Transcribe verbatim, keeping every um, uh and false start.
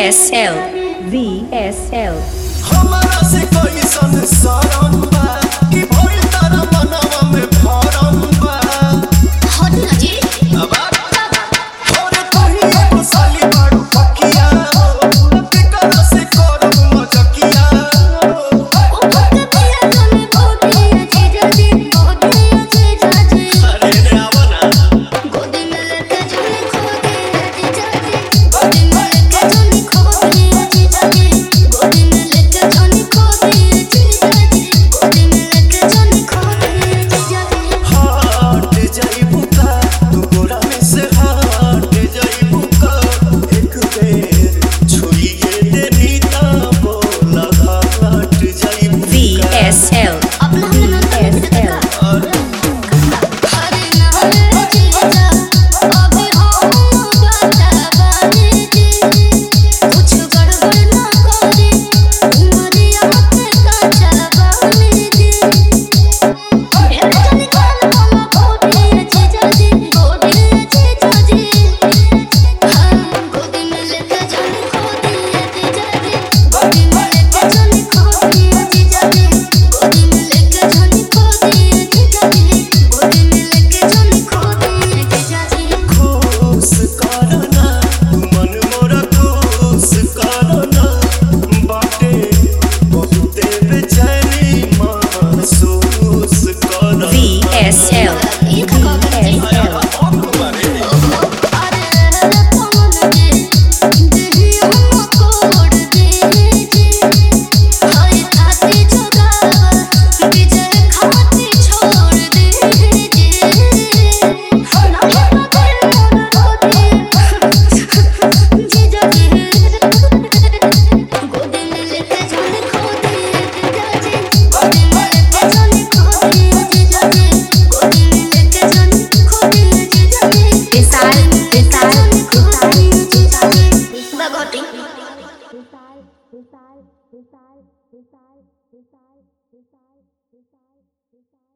S L V S L हमारा से कोई संसारम बा कि भइल तारा मनवा में भरम बा हट ना जी अब और कहिए को साली बाड़ू पकिया हो तेकर से करम मजकिया ओ भक्त पिया तने बोटी अच्छी जल्दी बोटी अच्छी जाजी अरे रे आवा ना गोदी में लेके जाने खो दे अच्छी जाजी गोदी में लेके जाने खो दे अच्छी जाजी गोदी में लेके जाने खो दे अच्छी जाजी गोदी में लेके जाने खो दे अच्छी जाजी हट जाइबू का तू गोरा में से हट जाइबू का एक बेर छुइए देनी ता बोला हट जाइबू V S L अपना हमने नाम V S L हरे नारे जीजा अभी हम बता बानी जी कुछ गड़बड़ ना करे उमरिया पे काचा बानी जी ढेर जल्दी काल मामा बोटी अच्छी जाजी बोटी अच्छी जाजी हम गोदी में लेके जाने खो दी अच्छी जाजी गोदी में लेके जाने खो दी अच्छी जाजी गोदी में लेके जाने खो दी अच्छी जाजी गोदी में लेके जाने खो दी अच्छी जाजी खुश करना तू मन मोरा खुश करना बाटे बहुते बेचैनी महसूस करना V S L ये का कहता जी V S L अरे रे पवन जी देही हम कोड दे जी हाय ताती जोगावा विजय खाती छोड़ दे जी ना पकड़ मोर रोती जीजा जी गोदी में लेके जाने खो दे जीजा जी गोदी में लेके जाने खो दे जीजा जी गोदी में लेके जाने खो दे जीजा जी विशाल विशाल Bagoting. विशाल विशाल विशाल विशाल विशाल विशाल विशाल